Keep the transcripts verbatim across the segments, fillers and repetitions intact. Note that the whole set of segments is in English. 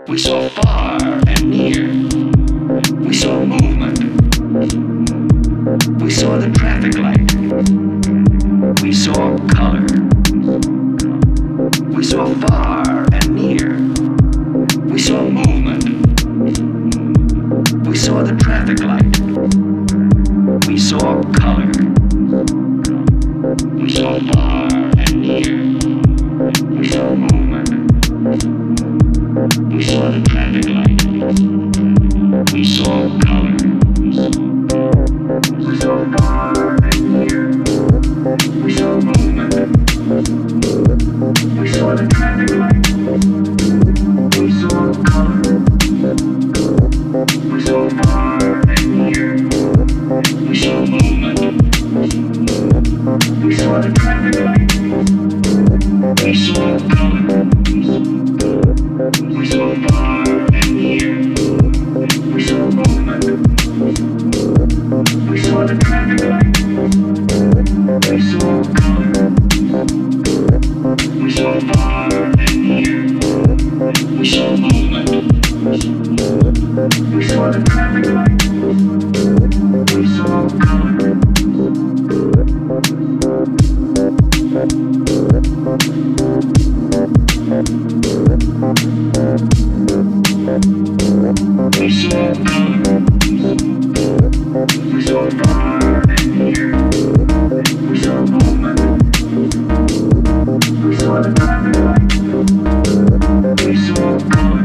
We saw far and near. We saw movement. We saw the traffic light. We saw color. We saw far and near. We saw movement. We saw the traffic light. We saw color. We saw far and near. We saw movement. We saw the traffic light. We saw color. We saw far and near. We saw movement. We saw the traffic light. We saw color. We saw far and near. We saw movement. We saw the traffic light. We saw color. We saw far and near. We saw movement. We saw the traffic light. We saw color. We saw far and near. We saw movement. We saw the traffic light. We saw color. We saw color. We saw far and near. We saw movement. We saw the traffic light. We saw color.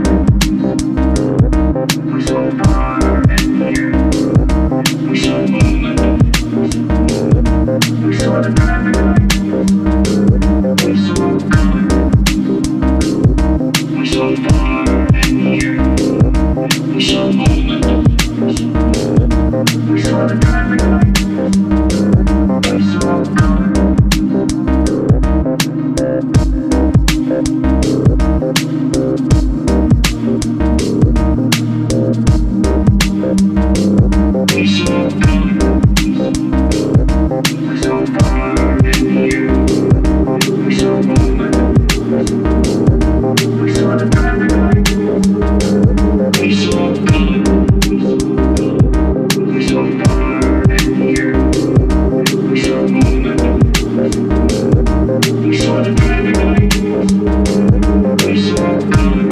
We saw far and near. We saw movement. We saw the traffic light. We saw color. We saw far and near. We saw movement. We saw the traffic light. We saw color. We saw color. We saw far and near. We saw movement. We saw the traffic light. We saw color. We saw far and near. We saw movement. We saw the traffic light. We saw color.